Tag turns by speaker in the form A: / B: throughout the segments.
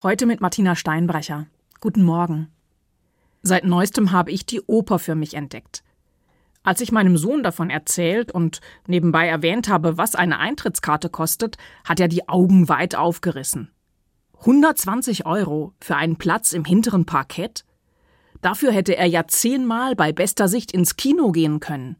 A: Heute mit Martina Steinbrecher. Guten Morgen. Seit neuestem habe ich die Oper für mich entdeckt. Als ich meinem Sohn davon erzählt und nebenbei erwähnt habe, was eine Eintrittskarte kostet, hat er die Augen weit aufgerissen. 120 € für einen Platz im hinteren Parkett? Dafür hätte er ja 10-mal bei bester Sicht ins Kino gehen können.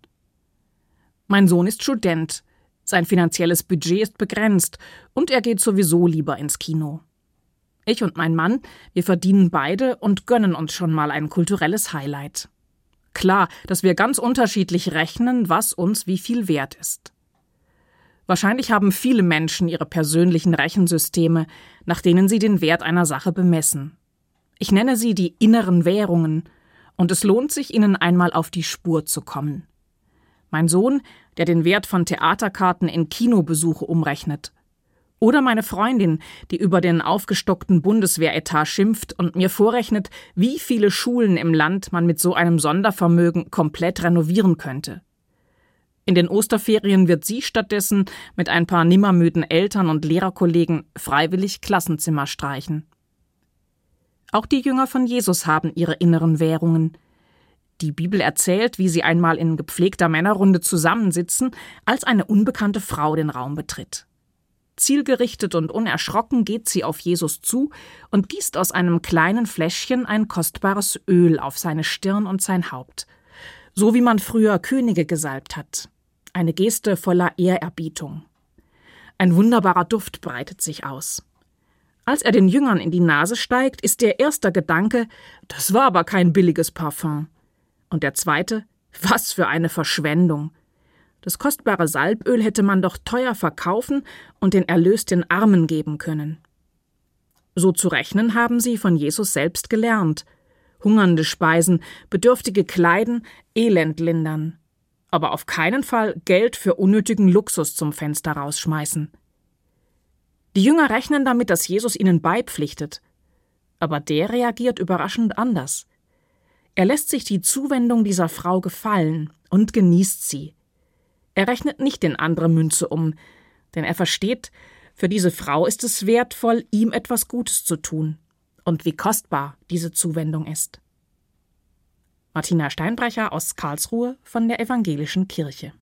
A: Mein Sohn ist Student, sein finanzielles Budget ist begrenzt und er geht sowieso lieber ins Kino. Ich und mein Mann, wir verdienen beide und gönnen uns schon mal ein kulturelles Highlight. Klar, dass wir ganz unterschiedlich rechnen, was uns wie viel wert ist. Wahrscheinlich haben viele Menschen ihre persönlichen Rechensysteme, nach denen sie den Wert einer Sache bemessen. Ich nenne sie die inneren Währungen, und es lohnt sich, ihnen einmal auf die Spur zu kommen. Mein Sohn, der den Wert von Theaterkarten in Kinobesuche umrechnet. Oder meine Freundin, die über den aufgestockten Bundeswehretat schimpft und mir vorrechnet, wie viele Schulen im Land man mit so einem Sondervermögen komplett renovieren könnte. In den Osterferien wird sie stattdessen mit ein paar nimmermüden Eltern und Lehrerkollegen freiwillig Klassenzimmer streichen. Auch die Jünger von Jesus haben ihre inneren Währungen. Die Bibel erzählt, wie sie einmal in gepflegter Männerrunde zusammensitzen, als eine unbekannte Frau den Raum betritt. Zielgerichtet und unerschrocken geht sie auf Jesus zu und gießt aus einem kleinen Fläschchen ein kostbares Öl auf seine Stirn und sein Haupt. So wie man früher Könige gesalbt hat. Eine Geste voller Ehrerbietung. Ein wunderbarer Duft breitet sich aus. Als er den Jüngern in die Nase steigt, ist der erste Gedanke, das war aber kein billiges Parfum. Und der zweite, was für eine Verschwendung. Das kostbare Salböl hätte man doch teuer verkaufen und den Erlös den Armen geben können. So zu rechnen haben sie von Jesus selbst gelernt. Hungernde speisen, Bedürftige kleiden, Elend lindern. Aber auf keinen Fall Geld für unnötigen Luxus zum Fenster rausschmeißen. Die Jünger rechnen damit, dass Jesus ihnen beipflichtet. Aber der reagiert überraschend anders. Er lässt sich die Zuwendung dieser Frau gefallen und genießt sie. Er rechnet nicht in andere Münze um, denn er versteht, für diese Frau ist es wertvoll, ihm etwas Gutes zu tun. Und wie kostbar diese Zuwendung ist. Martina Steinbrecher aus Karlsruhe von der Evangelischen Kirche.